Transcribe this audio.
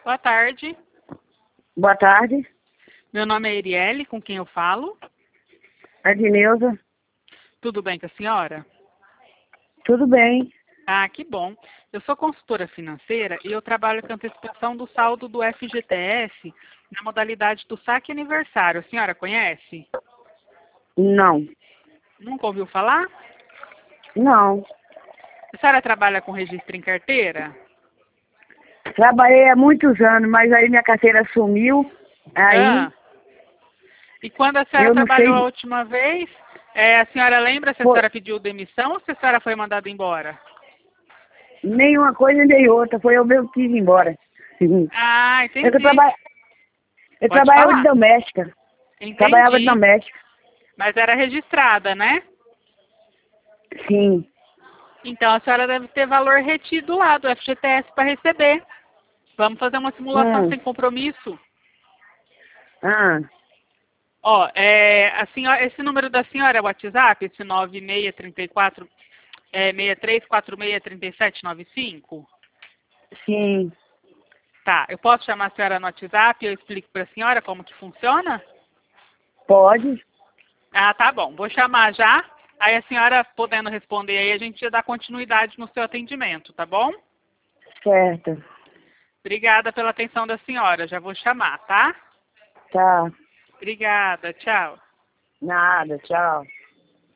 Boa tarde. Boa tarde, Meu nome é Eriele, com quem eu falo? Edneuza. Tudo bem com a senhora? Tudo bem? Ah, que bom. Eu sou consultora financeira e eu trabalho com antecipação do saldo do FGTS na modalidade do saque aniversário. A senhora conhece? Não. Nunca ouviu falar? Não. A senhora trabalha com registro em carteira? Trabalhei há muitos anos, mas aí minha carteira sumiu. Aí Ah. E quando a senhora eu não trabalhou a sei. última vez, a senhora lembra se a Foi senhora pediu demissão ou se a senhora foi mandada embora? nenhuma coisa nem outra. Foi eu mesmo que quis ir embora. Ah, Eu, entendi. eu Pode trabalhava de falar. doméstica. Trabalhava de Entendi. doméstica. Mas era registrada, né? Sim. Então a senhora deve ter valor retido lá do FGTS para receber. Vamos fazer uma simulação Hum. sem compromisso. Ah. Ó, a senhora, esse número da senhora é o WhatsApp, esse 9634 63463795? Sim. Tá, eu posso chamar a senhora no WhatsApp e eu explico para a senhora como que funciona? Pode? Ah, tá bom. Vou chamar já. Aí a senhora podendo responder aí, a gente já dá continuidade no seu atendimento, tá bom? Certo. Obrigada pela atenção da senhora. Já vou chamar, tá? Tá. Obrigada. Tchau. Nada. Tchau.